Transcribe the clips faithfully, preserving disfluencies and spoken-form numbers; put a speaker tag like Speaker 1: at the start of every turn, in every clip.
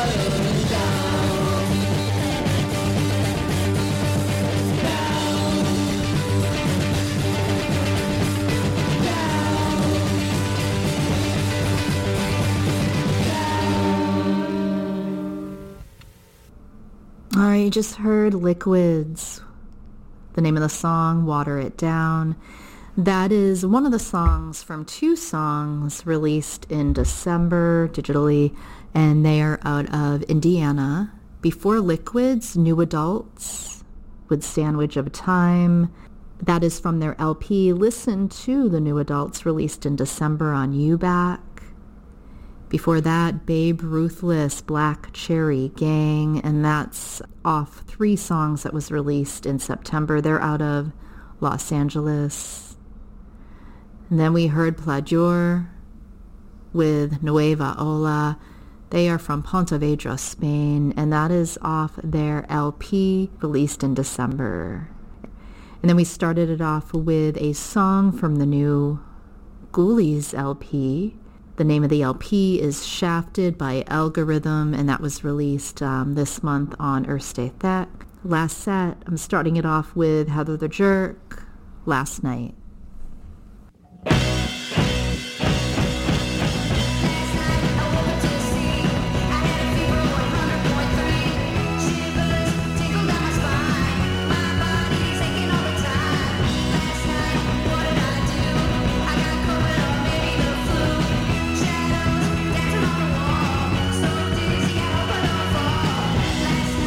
Speaker 1: All right, you just heard Liquids. The name of the song, Water It Down. That is one of the songs from two songs released in December digitally, and they are out of Indiana. Before Liquids, New Adults with Sandwich of Time. That is from their L P, Listen to the New Adults, released in December on U back. Before that, Babe Ruthless, Black Cherry Gang, and that's off three songs that was released in September. They're out of Los Angeles. And then we heard Plagior with Nueva Ola. They are from Pontevedra, Spain, and that is off their L P, released in December. And then we started it off with a song from the new Ghoulies L P. The name of the L P is Shafted by Algorithm, and that was released um, this month on Earthstate Tech. Last set, I'm starting it off with Heather the Jerk, Last Night.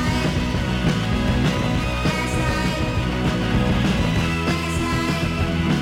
Speaker 2: Last night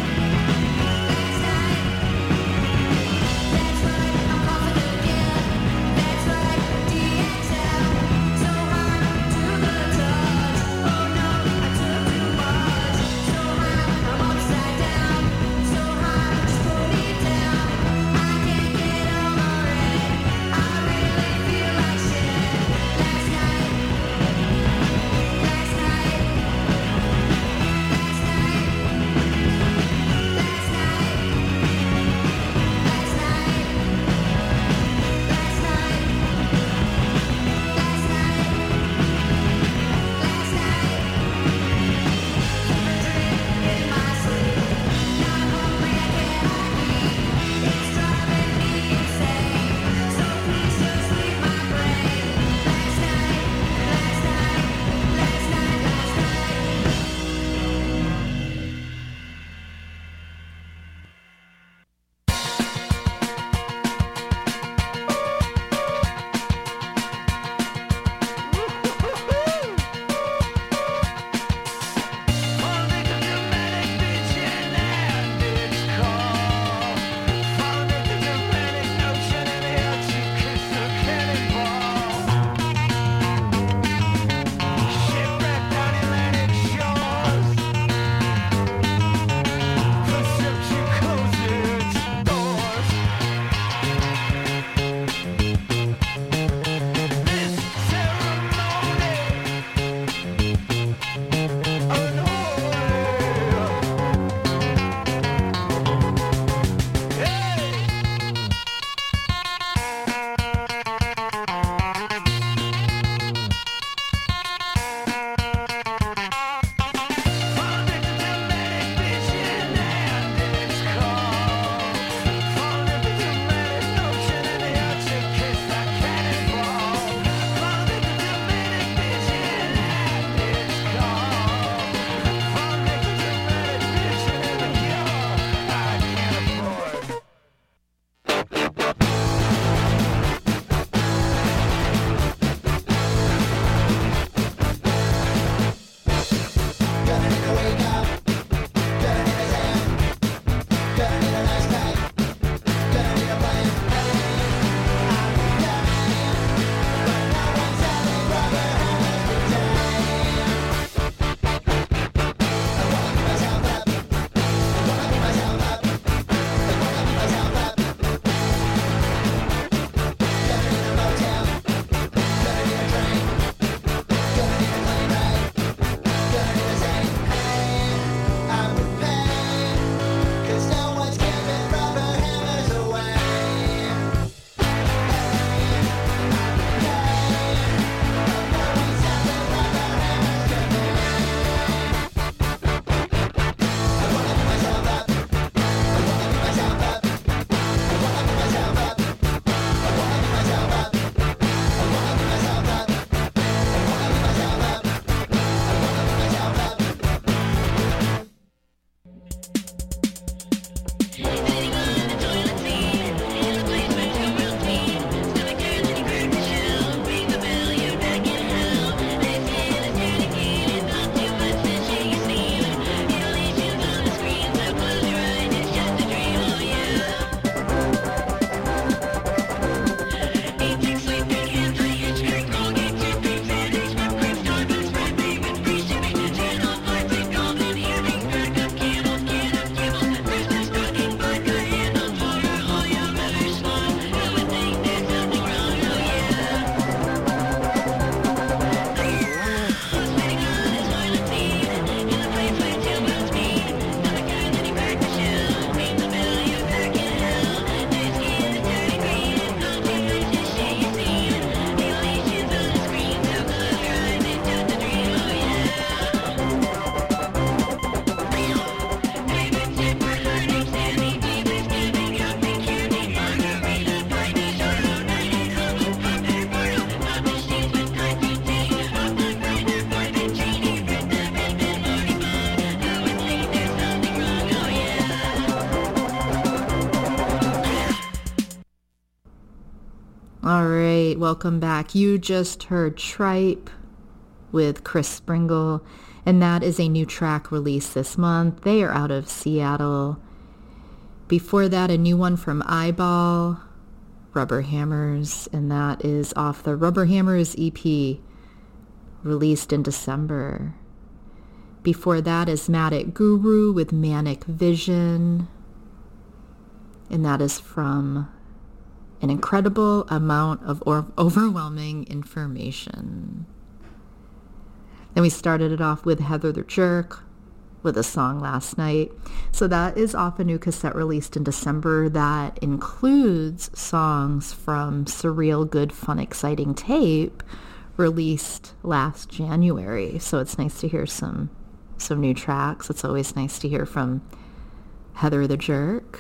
Speaker 1: All right, welcome back. You just heard Tripe with Chris Sprinkle, and that is a new track released this month. They are out of Seattle. Before that, a new one from Eyeball, Rubber Hammers, and that is off the Rubber Hammers E P, released in December. Before that is Matic Guru with Manic Vision, and that is from an incredible amount of or- overwhelming information. Then we started it off with Heather the Jerk with a song Last Night. So that is off a new cassette released in December that includes songs from Surreal Good Fun Exciting Tape released last January. So it's nice to hear some some new tracks. It's always nice to hear from Heather the Jerk.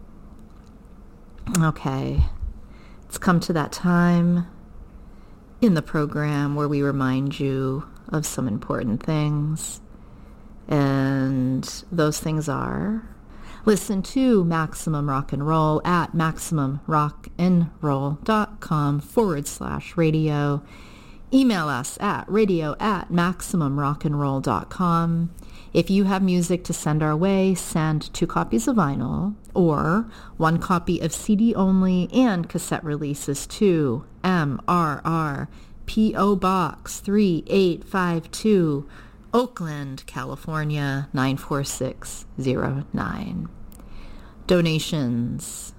Speaker 1: Okay. It's come to that time in the program where we remind you of some important things. And those things are: listen to Maximum Rock and Roll at maximumrockandroll.com forward slash radio. Email us at radio at maximumrockandroll.com. If you have music to send our way, send two copies of vinyl or one copy of C D only and cassette releases to M R R P O Box three eight five two, Oakland, California nine four six zero nine. Donations,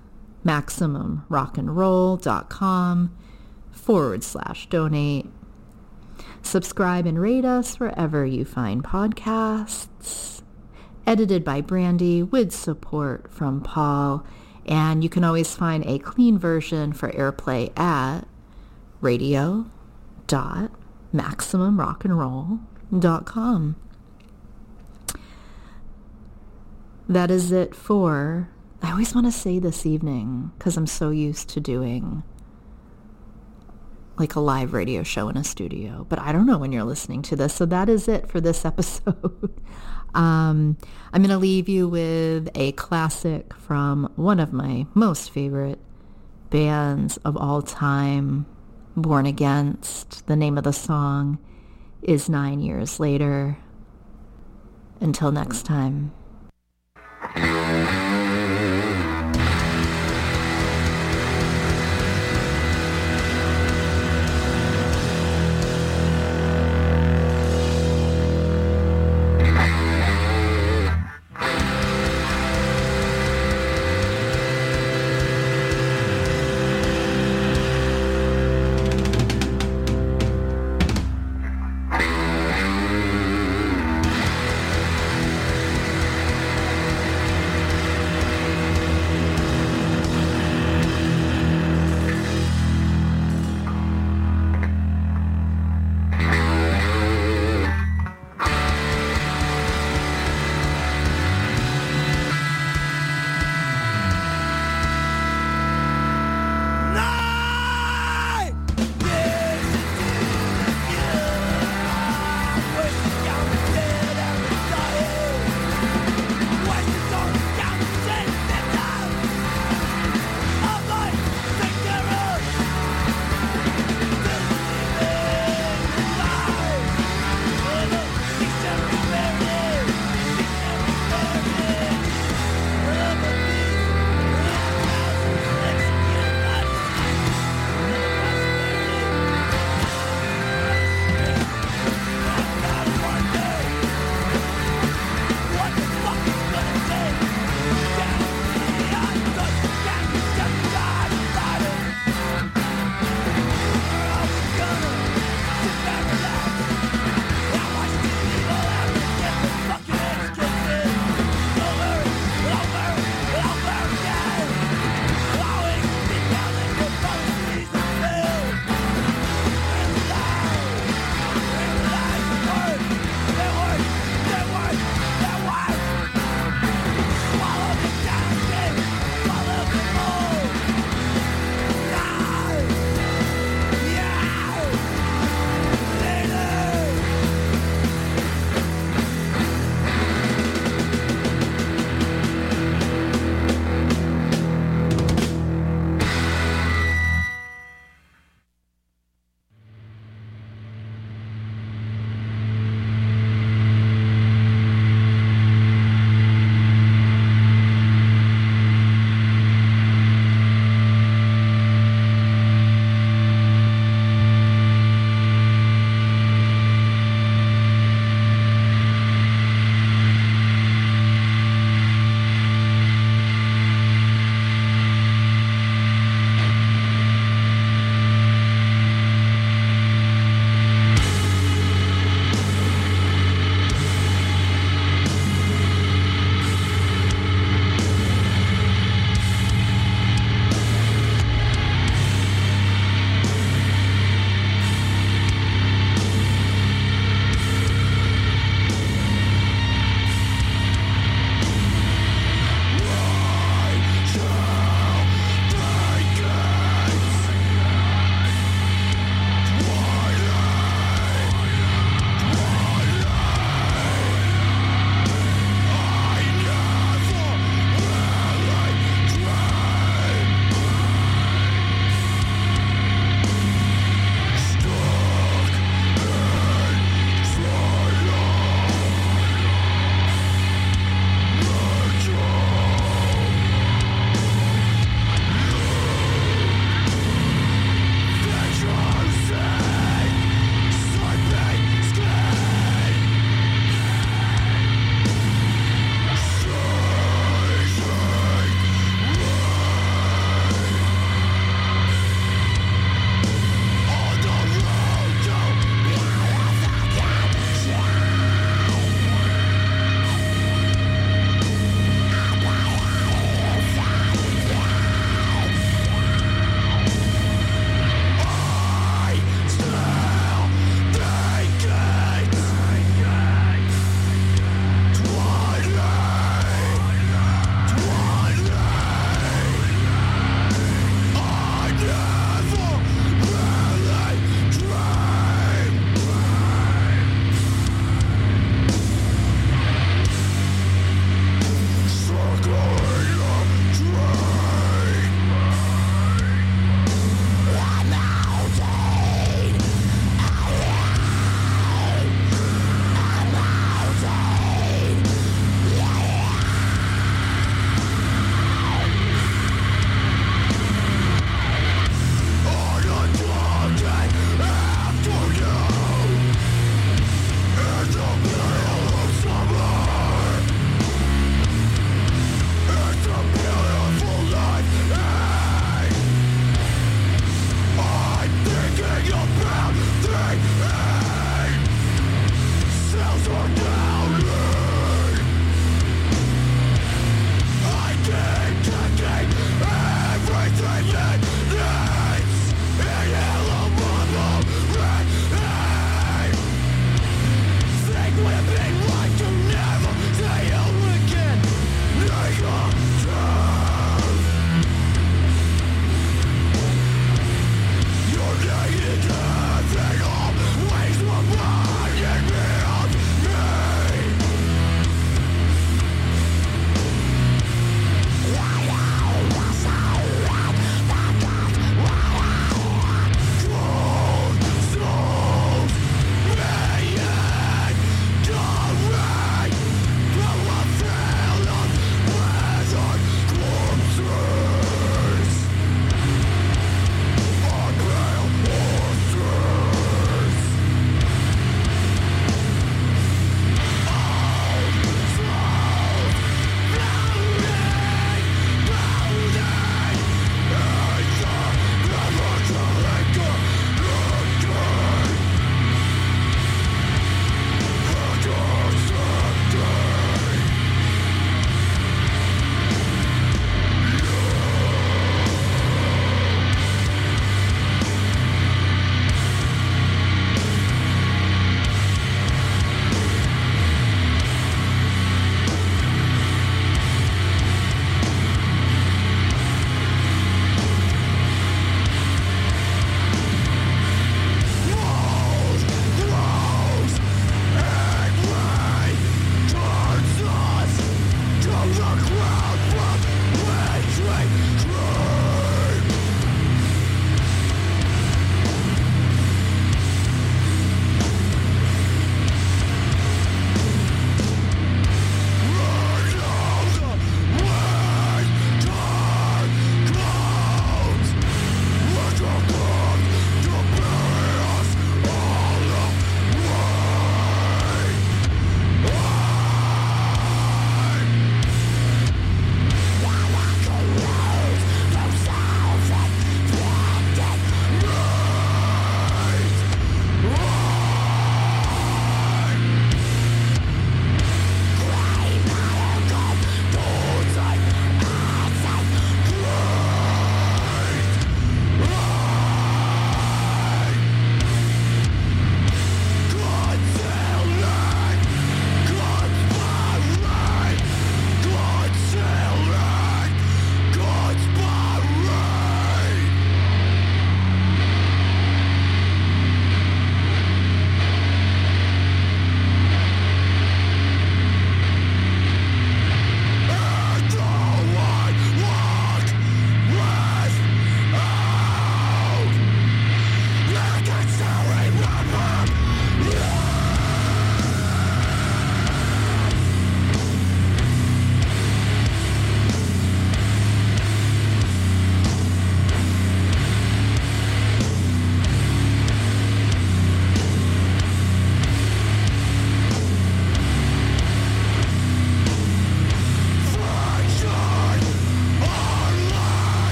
Speaker 1: maximumrockandroll.com forward slash donate. Subscribe and rate us wherever you find podcasts. Edited by Brandy with support from Paul. And you can always find a clean version for airplay at radio dot maximum rock and roll dot com. That is it for, I always want to say this evening because I'm so used to doing like a live radio show in a studio, but I don't know when you're listening to this. So that is it for this episode. um, I'm going to leave you with a classic from one of my most favorite bands of all time, Born Against. The name of the song is Nine Years Later. Until next time.